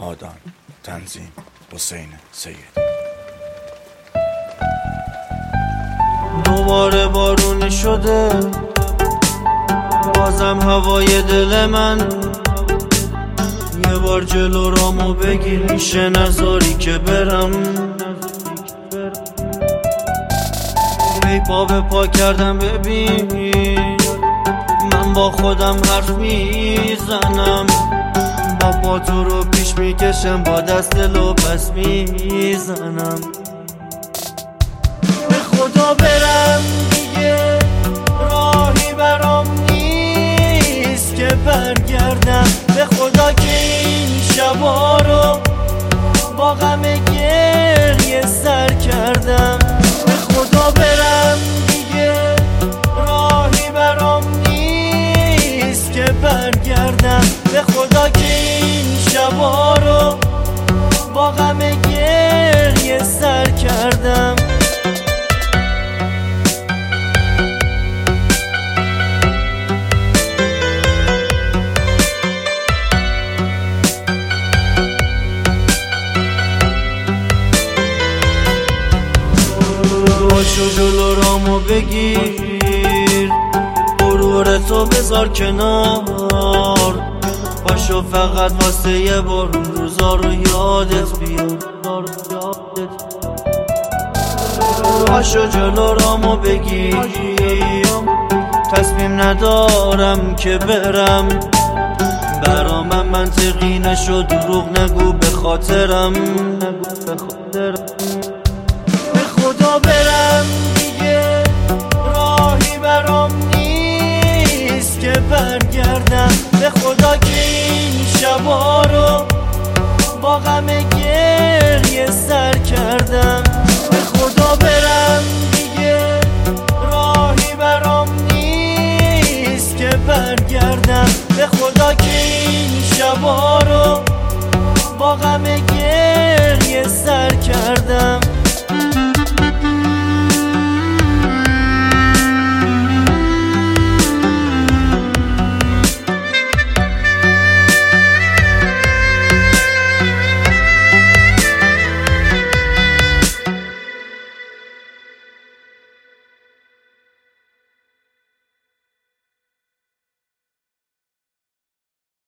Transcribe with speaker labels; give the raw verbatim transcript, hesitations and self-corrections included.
Speaker 1: نهادان تنظیم حسین سید.
Speaker 2: دوباره بارونی شده بازم هوای دل من، یه بار جلو رامو بگیر میشه نذاری که برم. ای پا به پا کردم ببین من با خودم حرف میزنم، با پا تو رو پیش میکشم با دست دلو پس میزنم. به خدا برم دیگه راهی برام نیست که برگردم، به خدا که این شبا رو با غم گریه سر کردم. به خدا برم دیگه راهی برام نیست که برگردم، به خدا که این شبا رو با غم گریه سر کردم. باشو جلو رامو بگیر غرور تو بذار کنار، باشو فقط واسه یه بار روزا رو یادت بیار. باشو جلو رامو بگیر تصمیم ندارم که برم، برا من منطقی نشو دروغ نگو به خاطرم. به خدا برم